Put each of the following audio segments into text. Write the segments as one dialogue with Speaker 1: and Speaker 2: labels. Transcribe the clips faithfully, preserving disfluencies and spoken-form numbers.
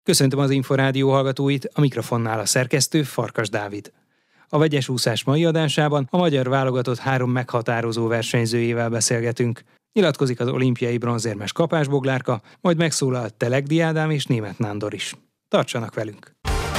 Speaker 1: Köszöntöm az Inforádió hallgatóit, a mikrofonnál a szerkesztő Farkas Dávid. A vegyes úszás mai adásában a magyar válogatott három meghatározó versenyzőjével beszélgetünk. Nyilatkozik az olimpiai bronzérmes Kapás Boglárka, majd megszólal Telegdi Ádám és Németh Nándor is. Tartsanak velünk!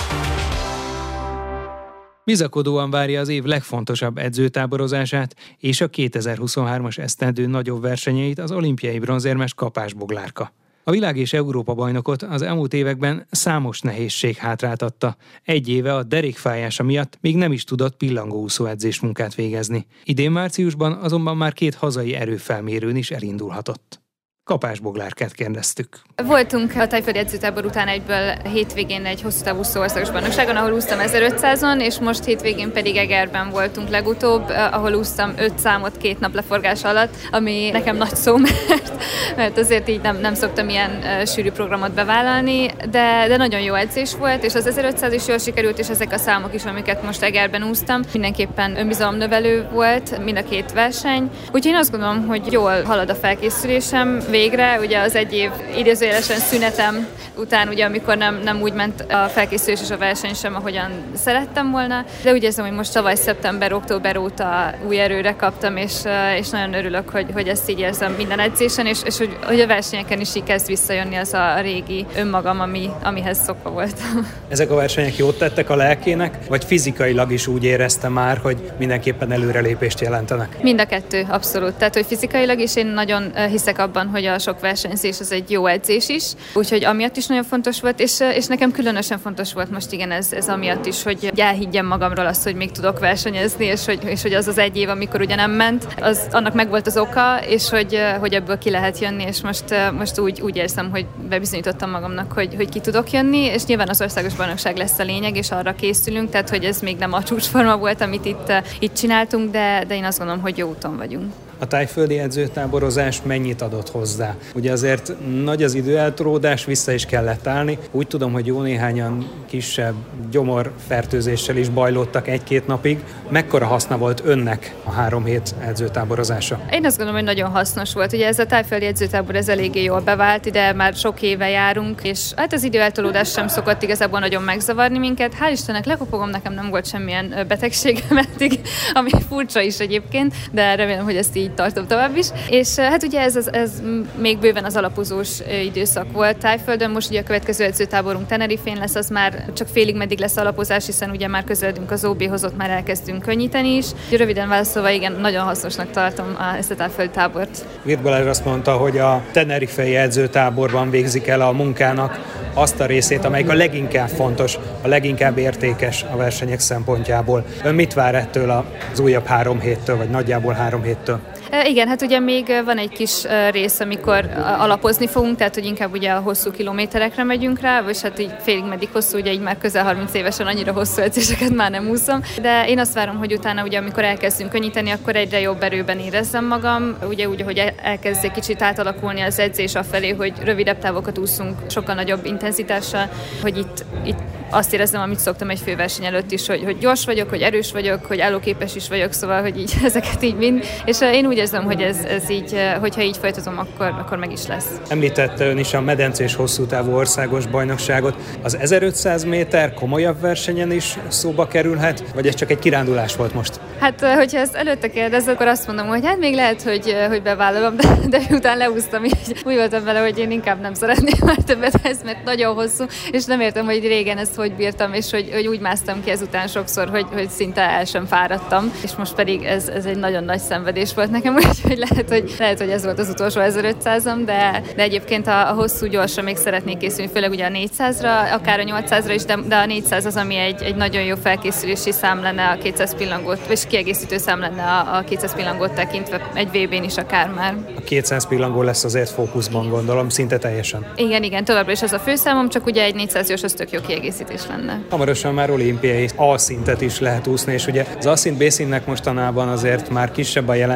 Speaker 1: Bizakodóan várja az év legfontosabb edzőtáborozását és a kétezer-huszonhármas esztendő nagyobb versenyeit az olimpiai bronzérmes Kapás Boglárka. A világ és Európa bajnokot az elmúlt években számos nehézség hátráltatta. Egy éve a derékfájása miatt még nem is tudott pillangóúszó edzésmunkát végezni. Idén márciusban azonban már két hazai erőfelmérőn is elindulhatott. Kapás Boglárkát kérdeztük.
Speaker 2: Voltunk a tájföldi edzőtábor után egyből hétvégén egy hosszú távú úszó országos bajnokságon, ahol úsztam ezerötszázon, és most hétvégén pedig Egerben voltunk legutóbb, ahol úsztam öt számot két nap leforgás alatt, ami nekem nagy szó, mert, mert azért így nem, nem szoktam ilyen uh, sűrű programot bevállalni, de, de nagyon jó edzés volt, és az ezerötszáz is jól sikerült, és ezek a számok is, amiket most Egerben úsztam, mindenképpen önbizalomnövelő volt mind a két verseny. Úgyhogy én azt gondolom, hogy jól halad a felkészülésem végre, ugye az egy év idézőjelesen szünetem után, ugye amikor nem, nem úgy ment a felkészülés és a verseny sem, ahogyan szerettem volna, de úgy érzem, hogy most tavaly szeptember-október óta új erőre kaptam, és, és nagyon örülök, hogy, hogy ezt így érzem minden edzésen, és, és hogy, hogy a versenyeken is így kezd visszajönni az a régi önmagam, ami, amihez szokva voltam.
Speaker 1: Ezek a versenyek jót tettek a lelkének, vagy fizikailag is úgy érezte már, hogy mindenképpen előrelépést jelentenek?
Speaker 2: Mind a kettő, abszolút. Tehát, hogy fizikailag is én nagyon hiszek abban, hogy a sok versenyzés az egy jó edzés is, úgyhogy amiatt is nagyon fontos volt, és, és nekem különösen fontos volt most igen ez, ez amiatt is, hogy elhiggyem magamról azt, hogy még tudok versenyezni, és hogy, és hogy az az egy év, amikor ugye nem ment, az, annak megvolt az oka, és hogy, hogy ebből ki lehet jönni, és most, most úgy, úgy érzem, hogy bebizonyítottam magamnak, hogy, hogy ki tudok jönni, és nyilván az országos bajnokság lesz a lényeg, és arra készülünk, tehát hogy ez még nem a csúcsforma volt, amit itt, itt csináltunk, de, de én azt gondolom, hogy jó úton vagyunk.
Speaker 1: A tájföldi edzőtáborozás mennyit adott hozzá? Ugye azért nagy az időeltolódás, vissza is kellett állni. Úgy tudom, hogy jó néhányan kisebb gyomorfertőzéssel is bajlódtak egy-két napig. Mekkora haszna volt önnek a három hét edzőtáborozása?
Speaker 2: Én azt gondolom, hogy nagyon hasznos volt. Ugye ez a tájföldi edzőtábor ez eléggé jól bevált, ide már sok éve járunk, és hát az időeltolódás sem szokott igazából nagyon megzavarni minket. Hál' Istennek lekopogom, nekem nem volt semmilyen betegségem eddig, ami furcsa is egyébként, de remélem, hogy ezt így tartom tovább is. És hát ugye ez, ez, ez még bőven az alapozós időszak volt Tájföldön, most ugye a következő edzőtáborunk Tenerifén lesz, az már csak félig meddig lesz alapozás, hiszen ugye már közeledünk az ó béhoz, ott már elkezdünk könnyíteni is. Röviden válaszolva, igen, nagyon hasznosnak tartom ezt a tájföldi tábort.
Speaker 1: Virt Balázs azt mondta, hogy a tenerifei edzőtáborban végzik el a munkának azt a részét, amelyik a leginkább fontos, a leginkább értékes a versenyek szempontjából. Ön mit vár ettől az újabb három héttől, vagy nagyjából három héttől?
Speaker 2: Igen, hát ugye még van egy kis rész, amikor alapozni fogunk, tehát hogy inkább ugye a hosszú kilométerekre megyünk rá, vagy hát így félig meddig hosszú, ugye így már közel harminc évesen annyira hosszú edzéseket már nem úszom, de én azt várom, hogy utána ugye amikor elkezdünk könnyíteni, akkor egyre jobb erőben érezzem magam, ugye úgy, hogy elkezd egy kicsit átalakulni az edzés afelé, hogy rövidebb távokat úszunk sokkal nagyobb intenzitással, hogy itt, itt azt érezzem, amit szoktam egy főverseny előtt is, hogy, hogy gyors vagyok, hogy erős vagyok, hogy állóképes is vagyok, szóval, hogy így ezeket így mind, és én úgy érzem, hogy ez, ez így, hogyha így folytatom, akkor, akkor meg is lesz.
Speaker 1: Említette ön is a medencés hosszú távú országos bajnokságot. Az ezerötszáz méter komolyabb versenyen is szóba kerülhet, vagy ez csak egy kirándulás volt most?
Speaker 2: Hát, hogyha ezt előtte kérdez, akkor azt mondom, hogy hát még lehet, hogy, hogy bevállalom, de, de miután leúsztam, így úgy voltam vele, hogy én inkább nem szeretném már többet ezt, mert nagyon hosszú, és nem értem, hogy régen ezt hogy bírtam, és hogy, hogy úgy másztam ki ezután sokszor, hogy, hogy szinte el sem fáradtam, és most pedig ez, ez egy nagyon nagy szenvedés volt nekem, úgyhogy lehet, hogy, lehet, hogy ez volt az utolsó ezerötszázam, de, de egyébként a, a hosszú gyorsra még szeretnék készülni, főleg ugye a négyszázra, akár a nyolcszázra is, de, de a négyszáz az, ami egy, egy nagyon jó felkészülési szám lenne a kétszáz pillangót, és kiegészítő szám lenne a, a kétszáz pillangót tekintve, egy vé bén is akár már.
Speaker 1: A kétszáz pillangó lesz azért fókuszban, gondolom, szinte teljesen.
Speaker 2: Igen, igen, továbbra is az a főszámom, csak ugye egy négyszáz gyors az tök jó kiegészítés lenne.
Speaker 1: Hamarosan már olimpiai A-szintet is lehet úszni, és ugye az A-szint, B-szintnek mostanában azért már kisebb a jelentősége.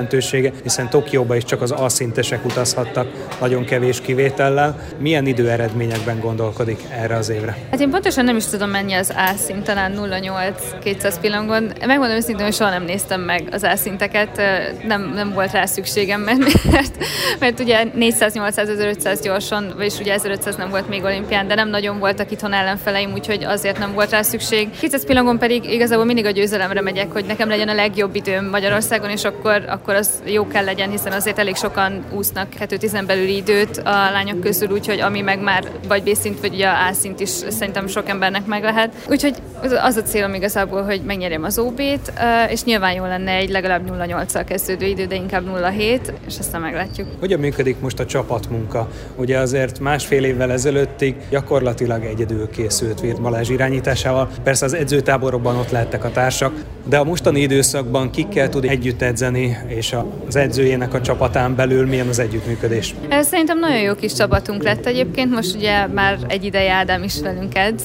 Speaker 1: lehetősége, hiszen Tokióba is csak az A-szintesek utazhattak, nagyon kevés kivétellel. Milyen időeredményekben gondolkodik erre az évre?
Speaker 2: Hát én pontosan nem is tudom, mennyi az A-szint, talán nulla nyolc kétszáz pillangon. Megmondom őszintén, hogy soha nem néztem meg az A-szinteket, nem, nem volt rá szükségem, mert, mert, mert ugye négyszáz, nyolcszáz, ezerötszáz gyorsan, vagyis ugye ezerötszáz nem volt még olimpián, de nem nagyon voltak itthon ellenfeleim, úgyhogy azért nem volt rá szükség. kétszáz pillangon pedig igazából mindig a győzelemre megyek, hogy nekem legyen a legjobb időm Magyarországon, és akkor, akkor az jó kell legyen, hiszen azért elég sokan úsznak kettő tíz belüli időt a lányok közül, úgyhogy ami meg már vagy B-szint, vagy ugye A-szint is szerintem sok embernek meg lehet. Úgyhogy az a célom igazából, hogy megnyerjem az ó bé-t, és nyilván jó lenne egy legalább nulla nyolccal kezdődő idő, de inkább nulla hét, és aztán meglátjuk.
Speaker 1: Hogyan működik most a csapatmunka? Ugye azért másfél évvel ezelőttig gyakorlatilag egyedül készült Virth Balázs irányításával. Persze az edzőtáborokban ott lehettek a társak, de a mostani időszakban kikkel tud együtt edzeni, és az edzőjének a csapatán belül milyen az együttműködés?
Speaker 2: Szerintem nagyon jó kis csapatunk lett egyébként, most ugye már egy ideje Ádám is velünk edz,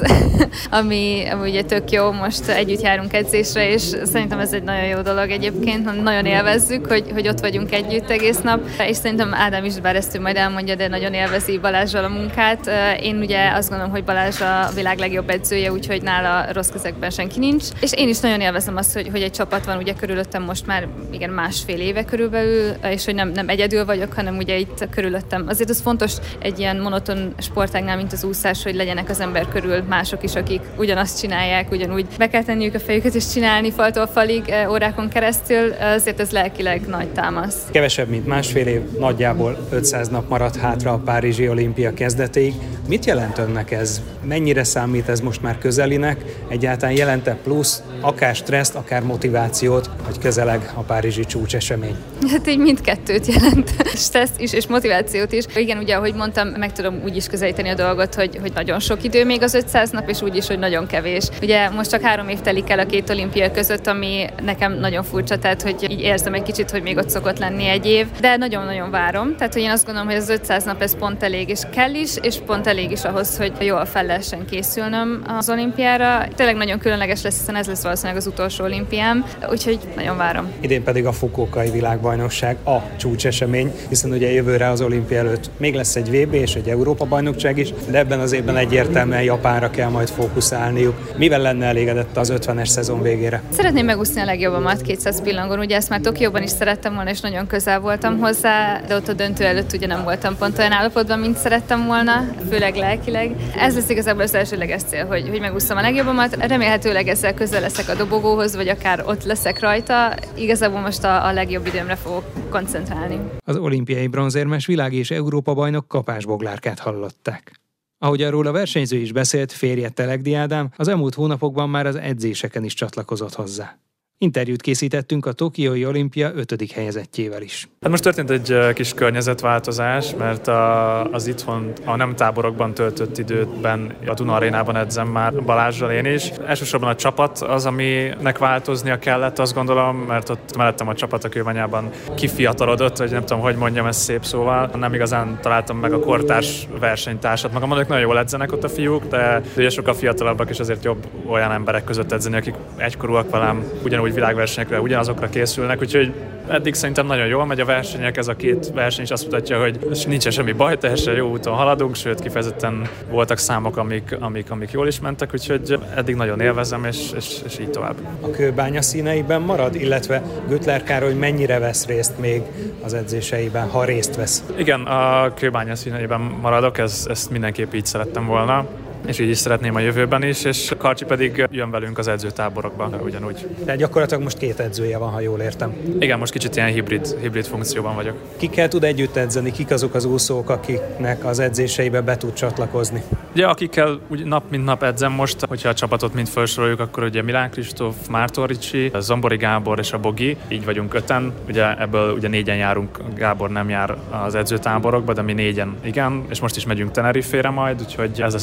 Speaker 2: ami, ami ugye tök jó, most együtt járunk edzésre, és szerintem ez egy nagyon jó dolog egyébként, nagyon élvezzük, hogy, hogy ott vagyunk együtt egész nap, és szerintem Ádám is, bár ezt ő majd elmondja, de nagyon élvezi Balázsral a munkát. Én ugye azt gondolom, hogy Balázs a világ legjobb edzője, úgyhogy nála rossz kezekben senki nincs, és én is nagyon élvezem azt, hogy, hogy egy csapat van ugye körülöttem most már igen másfél éve körülbelül, és hogy nem, nem egyedül vagyok, hanem ugye itt körülöttem. Azért az fontos egy ilyen monoton sportágnál, mint az úszás, hogy legyenek az ember körül mások is, akik ugyanazt csinálják, ugyanúgy be kell tenniük a fejüket és csinálni faltól falig órákon keresztül, azért ez lelkileg nagy támasz.
Speaker 1: Kevesebb, mint másfél év, nagyjából ötszáz nap maradt hátra a Párizsi olimpia kezdetéig. Mit jelent önnek ez? Mennyire számít ez most már közelinek? Egyáltalán jelent-e plusz, akár stresszt, akár motivációt, hogy közeleg a párizsi csúcsesemény?
Speaker 2: Hát így mindkettőt jelent. Stresszt is és motivációt is. Igen, ugye, ahogy mondtam, meg tudom úgy is közelíteni a dolgot, hogy, hogy nagyon sok idő még az ötszáz nap, és úgy is, hogy nagyon kevés. Ugye most csak három év telik el a két olimpia között, ami nekem nagyon furcsa, tehát hogy így érzem egy kicsit, hogy még ott szokott lenni egy év, de nagyon-nagyon várom. Tehát, hogy én azt gondolom, hogy az ötszáz nap ez pont elég, és kell is, és pont elég is ahhoz, hogy jól fel lehessen készülnöm az olimpiára. Tényleg nagyon különleges lesz, hiszen ez lesz valószínűleg az utolsó olimpiám, úgyhogy nagyon várom.
Speaker 1: Idén pedig a Fukuokai világbajnokság a csúcsesemény, hiszen ugye jövőre az olimpia előtt még lesz egy vé bé és egy Európa-bajnokság is, de ebben az évben egyértelműen Japánra kell majd fókuszálniuk. Mivel lenne elégedett az ötvenes szezon végére?
Speaker 2: Szeretném megúszni a legjobbamat kétszáz pillangon, ugye ezt már Tokióban is szerettem volna, és nagyon közel voltam hozzá, de ott a döntő előtt ugye nem voltam pont olyan állapotban, mint szerettem volna, főleg lelkileg. Ez lesz igazából az elsőleges cél, hogy, hogy megúszom a legjobbamat. Remélhetőleg ezzel közel leszek a dobogóhoz, vagy akár ott leszek rajta. Igazából most a, a legjobb időmre fogok koncentrálni.
Speaker 1: Az olimpiai bronzérmes világ- és Európa-bajnok Kapás Boglárkát hallották. Ahogy arról a versenyző is beszélt, férje Telegdi Ádám az elmúlt hónapokban már az edzéseken is csatlakozott hozzá. Interjút készítettünk a Tokiói olimpia ötödik helyezettjével is.
Speaker 3: Hát most történt egy kis környezetváltozás, mert a, az itthon a nem táborokban töltött időben a Duna Arénában edzem már Balázsral én is. Elsősorban a csapat az, aminek változnia kellett, azt gondolom, mert ott mellettem a csapat a Kőbányában kifiatalodott, vagy nem tudom, hogy mondjam ezt szép szóval. Nem igazán találtam meg a kortárs versenytársat. Maga mondjuk nagyon jól edzenek ott a fiúk, de ugye sokkal fiatalabbak, és azért jobb olyan emberek között edzeni, akik egykorúak velem, ugyanúgy világversenyekre, ugyanazokra készülnek, úgyhogy eddig szerintem nagyon jól megy a versenyek, ez a két verseny is azt mutatja, hogy nincsen semmi baj, teljesen jó úton haladunk, sőt kifejezetten voltak számok, amik, amik, amik jól is mentek, úgyhogy eddig nagyon élvezem, és, és, és így tovább.
Speaker 1: A Kőbánya színeiben marad, illetve Güttler Károly mennyire vesz részt még az edzéseiben, ha részt vesz?
Speaker 3: Igen, a Kőbánya színeiben maradok, ez, ezt mindenképp így szerettem volna, és így is szeretném a jövőben is, és Karcsi pedig jön velünk az edzőtáborokba, ugyanúgy.
Speaker 1: Tehát gyakorlatilag most két edzője van, ha jól értem.
Speaker 3: Igen, most kicsit ilyen hibrid, hibrid funkcióban vagyok.
Speaker 1: Kikkel tud együtt edzeni? Kik azok az úszók, akiknek az edzéseibe be tud csatlakozni?
Speaker 3: Ugye akikkel úgy nap mint nap edzem most, hogyha a csapatot mind felsoroljuk, akkor ugye Milán Kristóf, Márton Ricsi, Zombori Gábor és a Bogi, így vagyunk öten. Ugye ebből ugye négyen járunk, Gábor nem jár az edzőtáborokba, de mi négyen igen, és most is megyünk Tenerifére majd, úgyhogy ez az utolsó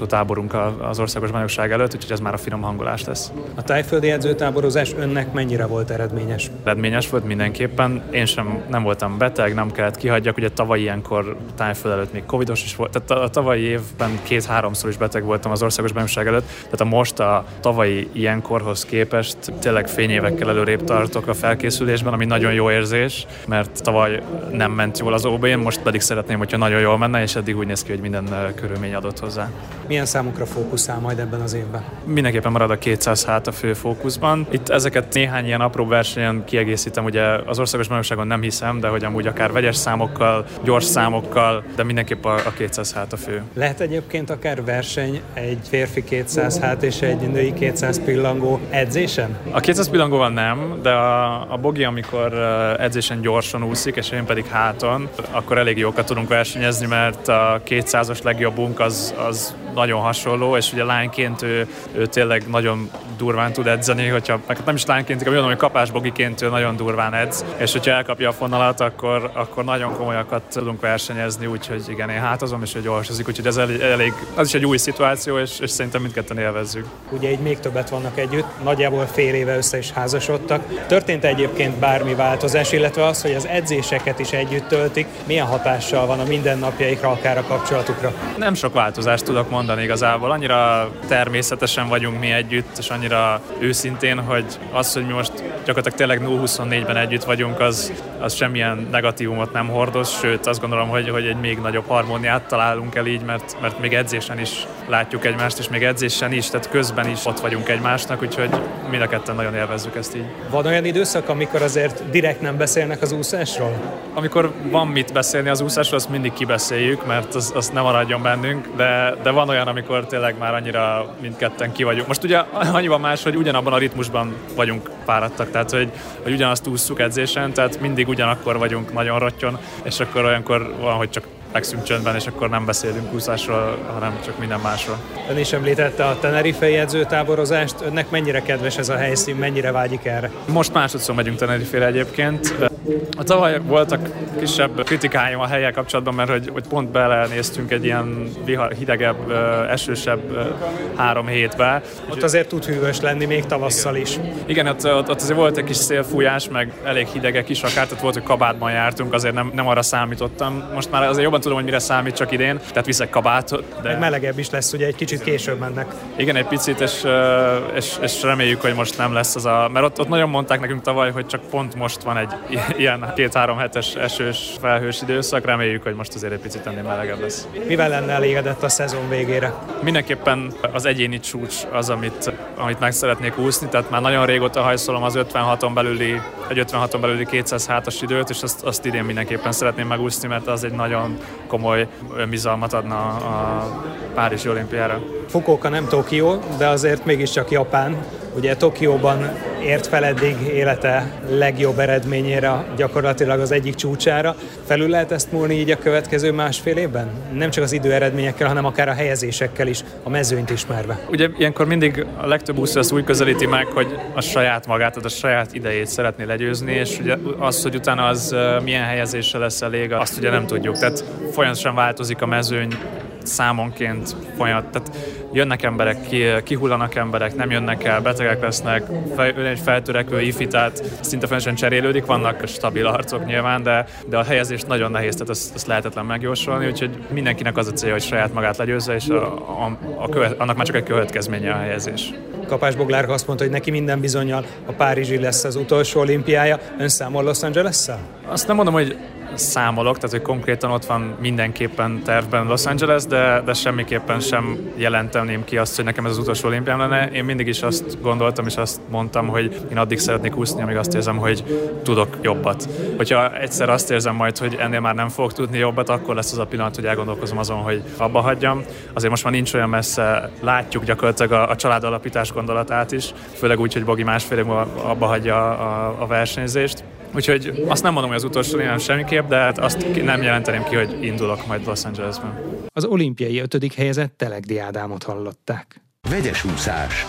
Speaker 3: táborunk az országos bajnokság előtt, úgyhogy ez már a finom hangolás lesz.
Speaker 1: A tájföldi edzőtáborozás önnek mennyire volt eredményes?
Speaker 3: Eredményes volt mindenképpen. Én sem nem voltam beteg, nem kellett kihagyjak. Ugye tavaly ilyenkor tájföld előtt még covidos is volt. Tehát a, a tavalyi évben két-háromszor is beteg voltam az országos bajnokság előtt. Tehát a most a tavalyi ilyenkorhoz képest tényleg fényévekkel előrébb tartok a felkészülésben, ami nagyon jó érzés, mert tavaly nem ment jól az o bén, most pedig szeretném, hogyha nagyon jól menne, és eddig úgy néz ki, hogy minden körülmény adott hozzá.
Speaker 1: Milyen számokra fókuszál majd ebben az évben?
Speaker 3: Mindenképpen marad a kétszáz hát a fő fókuszban. Itt ezeket néhány ilyen apró versenyen kiegészítem, ugye az országos bajnokságon nem hiszem, de hogy amúgy akár vegyes számokkal, gyors számokkal, de mindenképp a, a kétszáz hát a fő.
Speaker 1: Lehet egyébként akár verseny egy férfi kétszáz hát és egy női kétszáz pillangó edzésen?
Speaker 3: A kétszáz pillangóval nem, de a, a Bogi, amikor edzésen gyorsan úszik, és én pedig háton, akkor elég jókat tudunk versenyezni, mert a kétszázas legjobbunk az, az nagyon hasonló, és ugye lányként ő, ő tényleg nagyon durván tud edzeni, hogyha nem is lányként, hanem hogy kapásbogiként ő nagyon durván edz, és hogyha elkapja a fonalat, akkor, akkor nagyon komolyakat tudunk versenyezni, úgyhogy igen, én hátazom, és ő gyorsozik, úgyhogy ez elég, elég, az is egy új szituáció, és, és szerintem mindketten élvezzük.
Speaker 1: Ugye így még többet vannak együtt, nagyjából fél éve össze is házasodtak. Történt egyébként bármi változás, illetve az, hogy az edzéseket is együtt töltik, milyen hatással van a mindennapjaikra, akár a kapcsolatukra?
Speaker 3: Nem sok változást tudok mondani igazából, annyira természetesen vagyunk mi együtt, és annyira őszintén, hogy az, hogy mi most gyakorlatilag tényleg nulla huszonnégyben együtt vagyunk, az, az semmilyen negatívumot nem hordoz, sőt azt gondolom, hogy, hogy egy még nagyobb harmóniát találunk el így, mert, mert még edzésen is látjuk egymást, és még edzésen is, tehát közben is ott vagyunk egymásnak, úgyhogy mind a ketten nagyon élvezzük ezt így.
Speaker 1: Van olyan időszak, amikor azért direkt nem beszélnek az úszásról?
Speaker 3: Amikor van mit beszélni az úszásról, azt mindig kibeszéljük, mert az, az nem maradjon bennünk, de, de van olyan, amikor tényleg már annyira mindketten ki vagyunk. Most ugye annyiban más, hogy ugyanabban a ritmusban vagyunk fáradtak, tehát hogy, hogy ugyanazt ússzuk edzésen, tehát mindig ugyanakkor vagyunk nagyon rottyon, és akkor olyankor van, hogy csak fekszünk csöndben, és akkor nem beszélünk úszásról, hanem csak minden másról.
Speaker 1: Ön is említette a Tenerifei edzőtáborozást. Önnek mennyire kedves ez a helyszín, mennyire vágyik erre?
Speaker 3: Most másodszor megyünk Tenerifére egyébként. A tavaly voltak kisebb kritikáim a hellyel kapcsolatban, mert hogy, hogy pont belenéztünk egy ilyen vihar, hidegebb, esősebb három hétbe.
Speaker 1: Ott azért tud hűvös lenni, még tavasszal is.
Speaker 3: Igen, ott, ott, ott azért volt egy kis szélfújás, meg elég hidegek is akár, tehát volt, hogy kabátban jártunk, azért nem, nem arra számítottam. Most már azért jobban tudom, hogy mire számít csak idén, tehát viszek kabátot. De...
Speaker 1: Meg melegebb is lesz, ugye egy kicsit később mennek.
Speaker 3: Igen, egy picit, és, és, és reméljük, hogy most nem lesz az a... Mert ott, ott nagyon mondták nekünk tavaly, hogy csak pont most van egy ilyen két-három hetes esős, felhős időszak, reméljük, hogy most azért egy picit ennél melegebb lesz.
Speaker 1: Mivel lenne elégedett a szezon végére?
Speaker 3: Mindenképpen az egyéni csúcs az, amit, amit meg szeretnék úszni, tehát már nagyon régóta hajszolom az ötvenhaton belüli, egy ötvenhaton belüli kétszáz hátas időt, és azt, azt idén mindenképpen szeretném megúszni, mert az egy nagyon komoly önbizalmat adna a Párizsi olimpiára.
Speaker 1: Fukuoka nem Tokió, de azért mégiscsak Japán. Ugye Tokióban ért fel eddig élete legjobb eredményére, gyakorlatilag az egyik csúcsára. Felül lehet ezt múlni így a következő másfél évben? Nem csak az időeredményekkel, hanem akár a helyezésekkel is, a mezőnyt ismerve.
Speaker 3: Ugye ilyenkor mindig a legtöbb úszó azt úgy közelíti meg, hogy a saját magát, tehát a saját idejét szeretné legyőzni, és ugye az, hogy utána az milyen helyezéssel lesz elég, azt ugye nem tudjuk. Tehát folyamatosan változik a mezőny, számonként folyamat, tehát jönnek emberek, kihullanak emberek, nem jönnek el, betegek lesznek, egy feltörekvő ifi, tehát szinte folyamatosan cserélődik, vannak stabil arcok nyilván, de, de a helyezés nagyon nehéz, tehát ezt, ezt lehetetlen megjósolni, úgyhogy mindenkinek az a célja, hogy saját magát legyőzze, és a, a, a követ, annak már csak egy következménye a helyezés.
Speaker 1: Kapás Boglárka azt mondta, hogy neki minden bizonnyal a párizsi lesz az utolsó olimpiája. Ön számol Los Angeles-szel?
Speaker 3: Azt nem mondom, hogy számolok, tehát hogy konkrétan ott van mindenképpen tervben Los Angeles, de, de semmiképpen sem jelenteném ki azt, hogy nekem ez az utolsó olimpiám lenne. Én mindig is azt gondoltam, és azt mondtam, hogy én addig szeretnék úszni, amíg azt érzem, hogy tudok jobbat. Hogyha egyszer azt érzem majd, hogy ennél már nem fogok tudni jobbat, akkor lesz az a pillanat, hogy elgondolkozom azon, hogy abba hagyjam. Azért most már nincs olyan messze, látjuk gyakorlatilag a, a családalapítás gondolatát is, főleg úgy, hogy Bogi másfél év abba hagyja a, a versenyzést. Úgyhogy azt nem mondom, hogy az utolsó nem semmiképp, de hát azt nem jelenteném ki, hogy indulok majd Los Angelesben.
Speaker 1: Az olimpiai ötödik helyezett Telegdi Ádámot hallották.
Speaker 4: Vegyes úszás.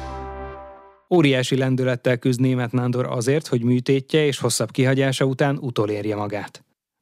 Speaker 1: Óriási lendülettel küzd Németh Nándor azért, hogy műtétje és hosszabb kihagyása után utolérje magát.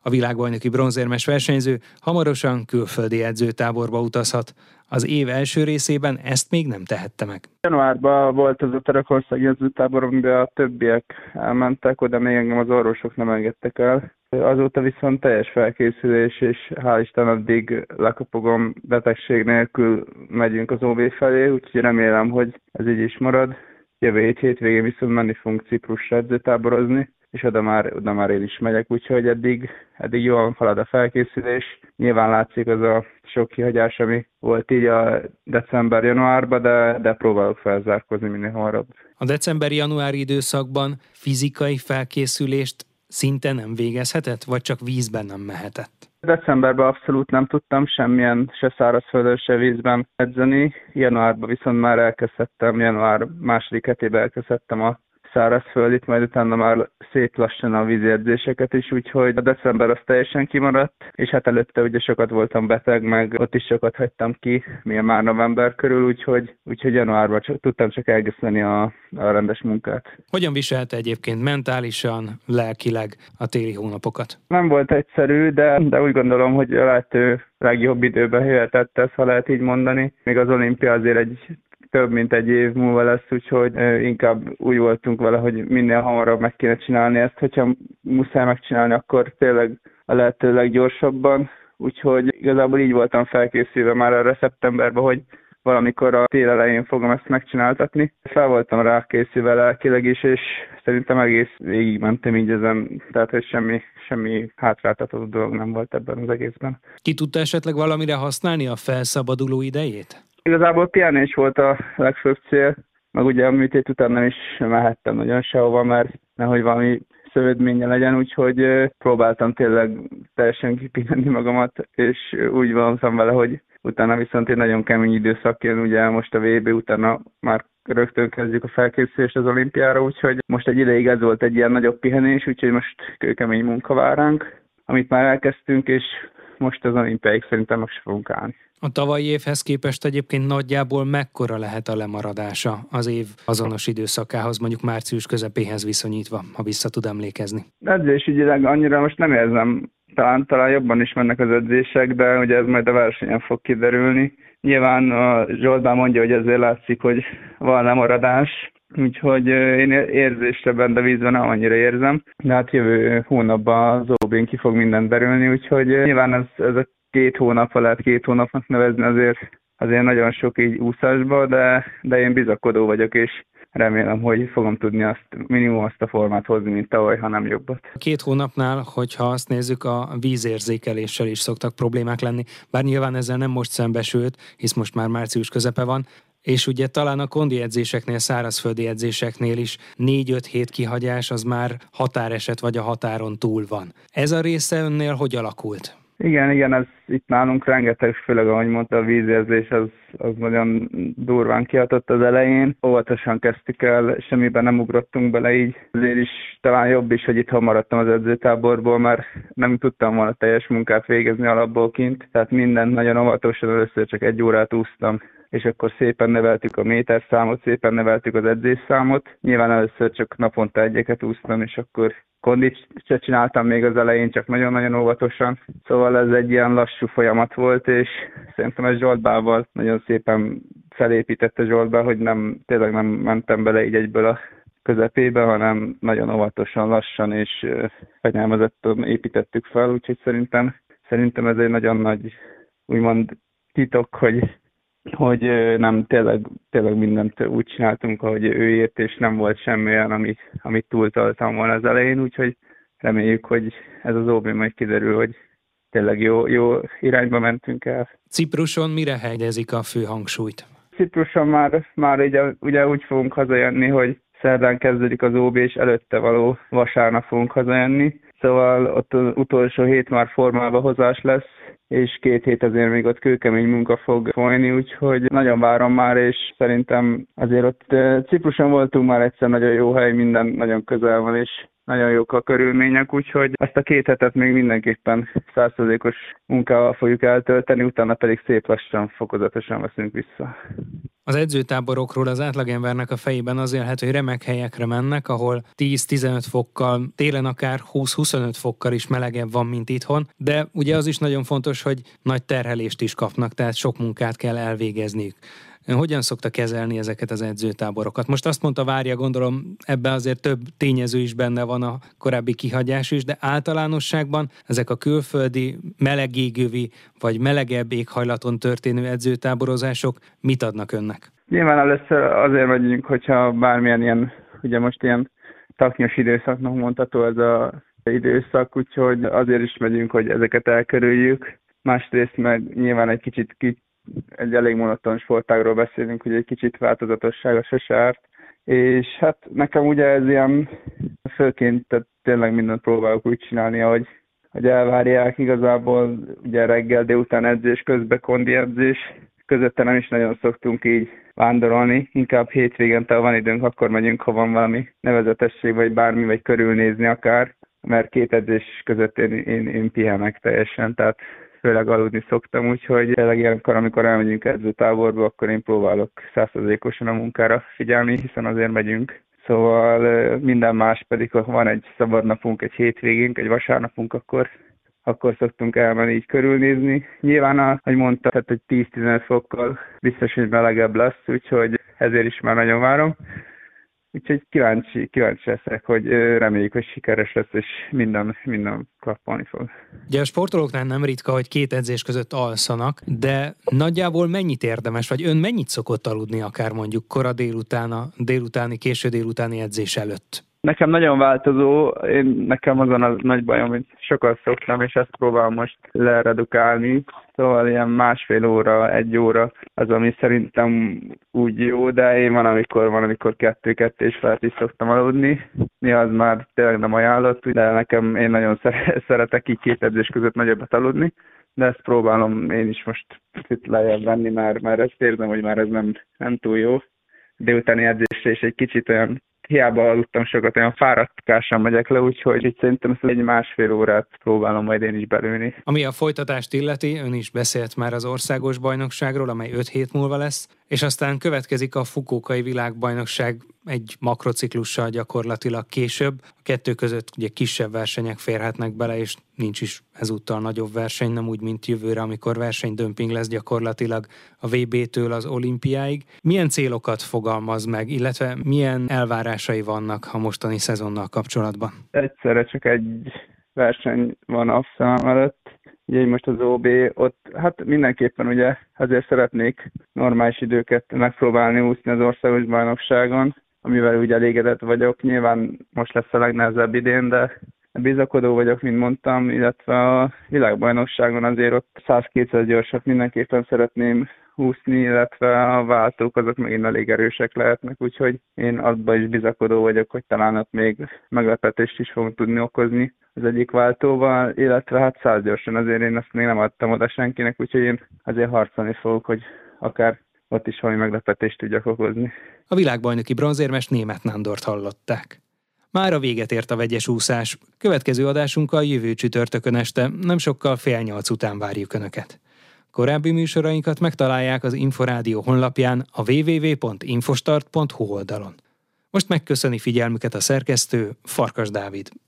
Speaker 1: A világbajnoki bronzérmes versenyző hamarosan külföldi edzőtáborba utazhat. Az év első részében ezt még nem tehette meg.
Speaker 4: Januárban volt az a törökországi edzőtábor, amiben a többiek elmentek, oda még engem az orvosok nem engedtek el. Azóta viszont teljes felkészülés, és hál' Isten addig lekapogom, betegség nélkül megyünk az ó bé felé, úgyhogy remélem, hogy ez így is marad. Jövő hét hétvégén viszont menni fogunk Ciprusra edzőtáborozni, és oda már, oda már én is megyek, úgyhogy eddig, eddig jól halad a felkészülés. Nyilván látszik az a sok kihagyás, ami volt így a december-januárban, de, de próbálok felzárkózni minél hamarabb.
Speaker 1: A december-januári időszakban fizikai felkészülést szinte nem végezhetett, vagy csak vízben nem mehetett?
Speaker 4: Decemberben abszolút nem tudtam semmilyen, se szárazföldön, se vízben edzeni. Januárban viszont már elkezdtem, január második hetében elkezdtem a szárazföldit, majd utána már szép lassan a vízi edzéseket is, úgyhogy a december az teljesen kimaradt, és hát előtte ugye sokat voltam beteg, meg ott is sokat hagytam ki, milyen már november körül, úgyhogy, úgyhogy januárban csak, tudtam csak elkezdeni a, a rendes munkát.
Speaker 1: Hogyan viselte egyébként mentálisan, lelkileg a téli hónapokat?
Speaker 4: Nem volt egyszerű, de, de úgy gondolom, hogy a lehető legjobb időben jöhetett ez, ha lehet így mondani. Még az olimpia azért egy több mint egy év múlva lesz, úgyhogy inkább úgy voltunk vele, hogy minél hamarabb meg kéne csinálni ezt, hogyha muszáj megcsinálni, akkor tényleg a lehető leggyorsabban. Úgyhogy igazából így voltam felkészülve már erre szeptemberben, hogy valamikor a tél elején fogom ezt megcsináltatni. Fel voltam rá készülve lelkileg is, és szerintem egész végig mentem így ezen, tehát hogy semmi, semmi hátráltató dolog nem volt ebben az egészben.
Speaker 1: Ki tudta esetleg valamire használni a felszabaduló idejét?
Speaker 4: Igazából pihenés volt a legfőbb cél, meg ugye a műtét után nem is mehettem nagyon sehova, mert nehogy valami szövődménye legyen, úgyhogy próbáltam tényleg teljesen kipihenni magamat, és úgy voltam vele, hogy utána viszont egy nagyon kemény időszak jön, ugye most a vé bé utána már rögtön kezdjük a felkészülést az olimpiára, úgyhogy most egy ideig ez volt egy ilyen nagyobb pihenés, úgyhogy most kőkemény munka vár ránk, amit már elkezdtünk, és most az olimpiáig szerintem meg se fogunk állni.
Speaker 1: A tavalyi évhez képest egyébként nagyjából mekkora lehet a lemaradása az év azonos időszakához, mondjuk március közepéhez viszonyítva, ha vissza tud emlékezni?
Speaker 4: Edzésügyileg annyira most nem érzem, talán, talán jobban is mennek az edzések, de ugye ez majd a versenyen fog kiderülni. Nyilván a Zsoltbán mondja, hogy ezért látszik, hogy van lemaradás, úgyhogy én érzésre bent a vízben nem annyira érzem, de hát jövő hónapban az ó bén ki fog mindent derülni, úgyhogy nyilván ez, ez a két hónapra lehet két hónapnak nevezni azért, azért nagyon sok így úszásba, de, de én bizakodó vagyok, és remélem, hogy fogom tudni azt, minimum azt a formát hozni, mint tavaly, ha nem jobbat.
Speaker 1: A két hónapnál, hogyha azt nézzük, a vízérzékeléssel is szoktak problémák lenni, bár nyilván ezzel nem most szembesült, hisz most már március közepe van, és ugye talán a kondi edzéseknél, szárazföldi edzéseknél is négy-öt hét kihagyás az már határeset vagy a határon túl van. Ez a része önnél hogy alakult?
Speaker 4: Igen, igen, ez itt nálunk rengeteg, főleg ahogy mondta, a vízérzés az, az nagyon durván kihatott az elején. Óvatosan kezdtük el, semmiben nem ugrottunk bele így. Azért is talán jobb is, hogy itthon maradtam az edzőtáborból, mert nem tudtam volna teljes munkát végezni alapból kint. Tehát mindent nagyon óvatosan, először csak egy órát úsztam, és akkor szépen növeltük a méterszámot, szépen növeltük az edzésszámot. Nyilván először csak naponta egyeket úsztam, és akkor kondit se csináltam még az elején, csak nagyon-nagyon óvatosan. Szóval ez egy ilyen lassú folyamat volt, és szerintem ez Zsoltbával nagyon szépen felépítette Zsoltbá, hogy nem, tényleg nem mentem bele így egyből a közepébe, hanem nagyon óvatosan, lassan és fegyelmezetten építettük fel, úgyhogy szerintem, szerintem ez egy nagyon nagy, úgymond titok, hogy hogy nem, tényleg, tényleg mindent úgy csináltunk, ahogy ő ért, és nem volt semmi olyan, amit, amit túltoltam volna az elején, úgyhogy reméljük, hogy ez az ó bé majd kiderül, hogy tényleg jó, jó irányba mentünk el.
Speaker 1: Cipruson mire helyezik a fő hangsúlyt?
Speaker 4: Cipruson már, már ugye, ugye úgy fogunk hazajönni, hogy szerdán kezdődik az ó bé, és előtte való vasárnap fogunk hazajönni. Szóval ott az utolsó hét már formába hozás lesz, és két hét azért még ott kőkemény munka fog folyni, úgyhogy nagyon várom már, és szerintem azért ott Cipruson voltunk már egyszer, nagyon jó hely, minden nagyon közel van, és nagyon jók a körülmények, úgyhogy ezt a két hetet még mindenképpen száz százalékos munkával fogjuk eltölteni, utána pedig szép lassan, fokozatosan veszünk vissza.
Speaker 1: Az edzőtáborokról az átlagembernek a fejében az élhet, hogy remek helyekre mennek, ahol tíz-tizenöt fokkal, télen akár húsz-huszonöt fokkal is melegebb van, mint itthon, de ugye az is nagyon fontos, hogy nagy terhelést is kapnak, tehát sok munkát kell elvégezniük. Hogyan szokta kezelni ezeket az edzőtáborokat? Most azt mondta Várja, gondolom ebben azért több tényező is benne van, a korábbi kihagyás is, de általánosságban ezek a külföldi melegégővi vagy melegebb éghajlaton történő edzőtáborozások mit adnak önnek?
Speaker 4: Nyilván először azért megyünk, hogyha bármilyen ilyen, ugye most ilyen taknyos időszaknak mondható ez az időszak, úgyhogy azért is megyünk, hogy ezeket elkerüljük. Másrészt meg nyilván egy kicsit ki egy elég monoton sportágról beszélünk, hogy egy kicsit változatossága se sárt, és hát nekem ugye ez ilyen főként, tehát tényleg mindent próbálok úgy csinálni, ahogy, hogy elvárják igazából, ugye reggel, délután edzés, közben kondi edzés, közötte nem is nagyon szoktunk így vándorolni, inkább hétvégente, ha van időnk, akkor megyünk, ha van valami nevezetesség, vagy bármi, vagy körülnézni akár, mert két edzés között én, én, én pihenek teljesen, tehát főleg aludni szoktam, úgyhogy tényleg ilyenkor, amikor elmegyünk edzőtáborba, akkor én próbálok száz százalékosan a munkára figyelni, hiszen azért megyünk. Szóval minden más pedig, ha van egy szabadnapunk, egy hétvégénk, egy vasárnapunk, akkor, akkor szoktunk elmenni így körülnézni. Nyilván, ahogy mondta, tehát egy tíz-tizenöt fokkal biztos, hogy melegebb lesz, úgyhogy ezért is már nagyon várom. Úgyhogy kíváncsi, kíváncsi leszek, hogy reméljük, hogy sikeres lesz, és minden, minden klappolni fog.
Speaker 1: Ugye a sportolóknál nem ritka, hogy két edzés között alszanak, de nagyjából mennyit érdemes, vagy ön mennyit szokott aludni akár mondjuk kora délután, a délutáni, késő délutáni edzés előtt?
Speaker 4: Nekem nagyon változó, én, nekem azon a nagy bajom, hogy sokat szoktam, és ezt próbálom most leredukálni. Szóval ilyen másfél óra, egy óra az, ami szerintem úgy jó, de én van, amikor van, amikor kettő-kettő és felett is szoktam aludni. Mi az már tényleg nem ajánlott, de nekem én nagyon szeretek így két edzés között nagyobbat aludni, de ezt próbálom én is most itt lejjebb venni, mert, mert ezt érzem, hogy már ez nem, nem túl jó. Délutáni edzésre is egy kicsit olyan hiába aludtam sokat, olyan fáradtkásan megyek le, úgyhogy itt szerintem ezt egy másfél órát próbálom majd én is belőni.
Speaker 1: Ami a folytatást illeti, ön is beszélt már az országos bajnokságról, amely öt hét múlva lesz, és aztán következik a Fukuokai világbajnokság egy makrociklussal gyakorlatilag később. A kettő között ugye kisebb versenyek férhetnek bele, és nincs is ezúttal nagyobb verseny, nem úgy, mint jövőre, amikor versenydömping lesz gyakorlatilag a vé bé-től az olimpiáig. Milyen célokat fogalmaz meg, illetve milyen elvárásai vannak a mostani szezonnal kapcsolatban?
Speaker 4: Egyszerre csak egy verseny van a szám előtt. Ugye most az o bé, ott hát mindenképpen ugye azért szeretnék normális időket megpróbálni úszni az országos bajnokságon, amivel úgy elégedett vagyok. Nyilván most lesz a legnehezebb idén, de bizakodó vagyok, mint mondtam, illetve a világbajnokságon azért ott száz-kétszáz gyorsat mindenképpen szeretném úszni, illetve a váltók azok megint elég erősek lehetnek, úgyhogy én abban is bizakodó vagyok, hogy talán ott még meglepetést is fogunk tudni okozni az egyik váltóval, illetve hát száz gyorsan azért én ezt még nem adtam oda senkinek, úgyhogy én azért harcolni fogok, hogy akár ott is valami meglepetést tudjak okozni.
Speaker 1: A világbajnoki bronzérmes Németh Nándort hallották. Mára véget ért a vegyes úszás. Következő adásunkkal jövő csütörtökön este, nem sokkal fél nyolc után várjuk Önöket. Korábbi műsorainkat megtalálják az Inforádió honlapján a double-u double-u double-u pont infostart pont hu oldalon. Most megköszöni figyelmüket a szerkesztő, Farkas Dávid.